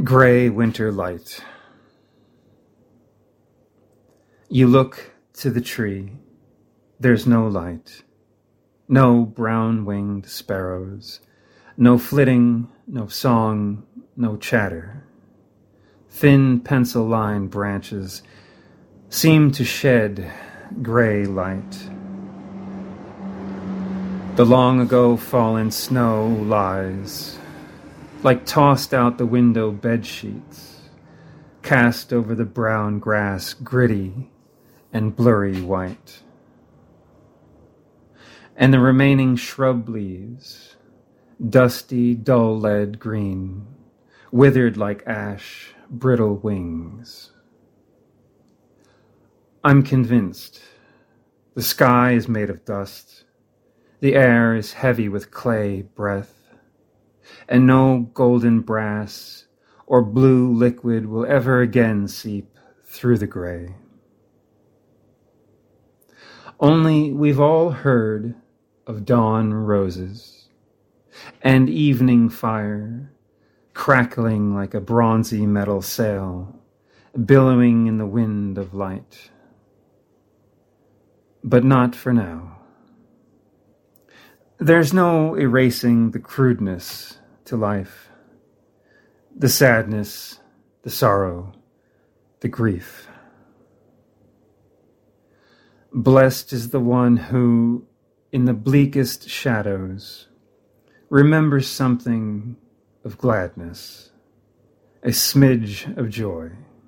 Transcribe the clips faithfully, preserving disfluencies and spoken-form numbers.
Gray winter light. You look to the tree. There's no light. No brown-winged sparrows. No flitting, no song, no chatter. Thin pencil-lined branches seem to shed gray light. The long-ago fallen snow lies like tossed out the window bedsheets, cast over the brown grass, gritty and blurry white. And the remaining shrub leaves, dusty, dull lead green, withered like ash, brittle wings. I'm convinced the sky is made of dust, the air is heavy with clay breath, and no golden brass or blue liquid will ever again seep through the gray. Only we've all heard of dawn roses and evening fire crackling like a bronzy metal sail, billowing in the wind of light. But not for now. There's no erasing the crudeness to life, the sadness, the sorrow, the grief. Blessed is the one who, in the bleakest shadows, remembers something of gladness, a smidge of joy.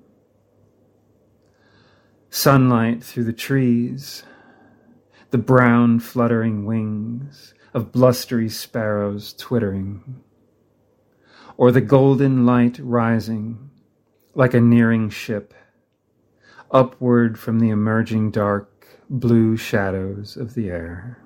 Sunlight through the trees, the brown fluttering wings of blustery sparrows twittering, or the golden light rising like a nearing ship, upward from the emerging dark blue shadows of the air.